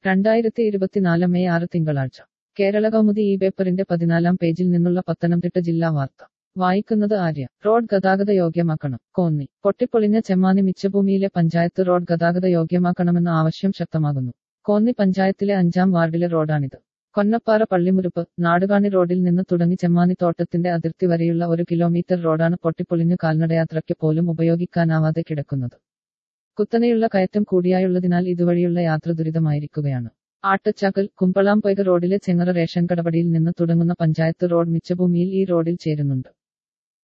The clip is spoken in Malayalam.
2024 മെയ് 6 തിങ്കളാഴ്ച കേരള കൗമുദി ഈ പേപ്പറിന്റെ 14-ാം പേജിൽ നിന്നുള്ള പത്തനംതിട്ട ജില്ലാ വാർത്ത വായിക്കുന്നത് ആര്യ. റോഡ് ഗതാഗത യോഗ്യമാക്കണം. കോന്നി. പൊട്ടിപ്പൊളിഞ്ഞ ചെമ്മാനി മിച്ചഭൂമിയിലെ പഞ്ചായത്ത് റോഡ് ഗതാഗത യോഗ്യമാക്കണമെന്ന ആവശ്യം ശക്തമാകുന്നു. കോന്നി പഞ്ചായത്തിലെ 5-ാം വാർഡിലെ റോഡാണിത്. കൊന്നപ്പാറ പള്ളിമുരുപ്പ് നാടുകാണി റോഡിൽ നിന്ന് തുടങ്ങി ചെമ്മാനി തോട്ടത്തിന്റെ അതിർത്തി വരെയുള്ള 1 കിലോമീറ്റർ റോഡാണ് പൊട്ടിപ്പൊളിഞ്ഞു കാൽനടയാത്രയ്ക്ക് പോലും ഉപയോഗിക്കാനാവാതെ കിടക്കുന്നത്. കുത്തനെയുള്ള കയറ്റം കൂടിയായുള്ളതിനാൽ ഇതുവഴിയുള്ള യാത്ര ദുരിതമായിരിക്കുകയാണ്. ആട്ടച്ചാക്കൽ കുമ്പളാംപൊയ്ക റോഡിലെ ചെങ്ങറ റേഷൻ കടപടിയിൽ നിന്ന് തുടങ്ങുന്ന പഞ്ചായത്ത് റോഡ് മിച്ചഭൂമിയിൽ ഈ റോഡിൽ ചേരുന്നുണ്ട്.